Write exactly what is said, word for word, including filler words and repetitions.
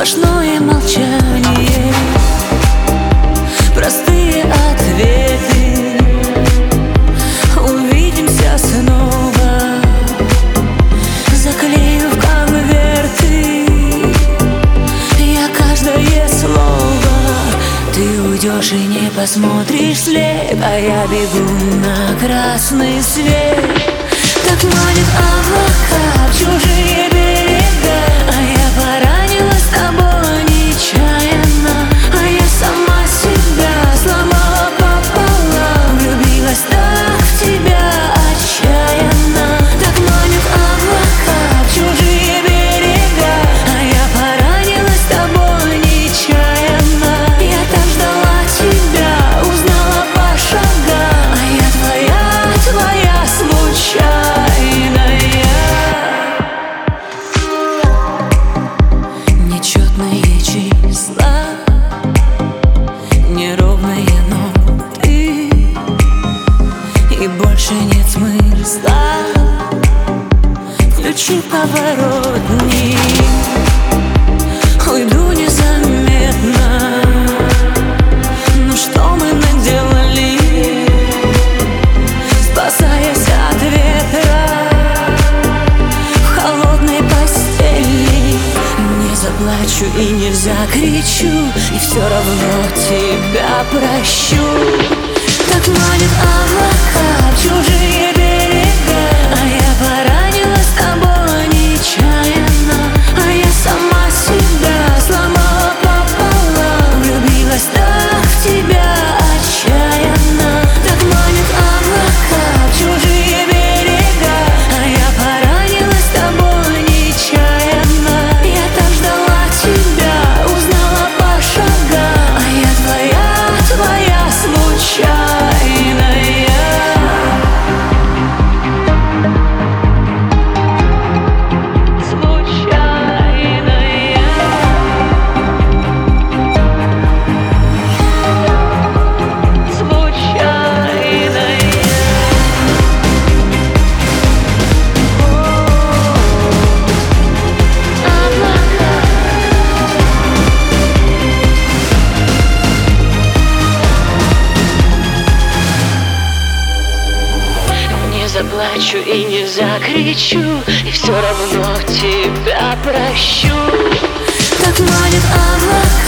сплошное молчание, простые ответы. Увидимся снова, заклею в конверты я каждое слово. Ты уйдешь и не посмотришь вслед, а я бегу на красный свет. Так манит облака в чужие берега, а я поранилась тобой нечаянно, а я сама себя сломала пополам, влюбилась так в тебя отчаянно. Так манит облака в чужие берега, а я поранилась тобой нечаянно. Я так ждала тебя, узнала по шагам, а я твоя, твоя случайная. Нечетные числа, неровные ноты, и больше нет смысла. Включи поворотник, уйду незаметно. Ну что мы наделали, спасаясь от ветра в холодной постели? Не заплачу и не закричу, и все равно тебя прощу. Так манит облака в чужие берега, а я поранилась тобой нечаянно, а я сама себя сломала пополам, влюбилась так в тебя отчаянно. Так манит облака в чужие берега, а я поранилась тобой нечаянно. Я так ждала тебя, узнала по шагам, а я твоя, твоя случайная. Заплачу и не закричу, и все равно тебя прощу. Так манит облака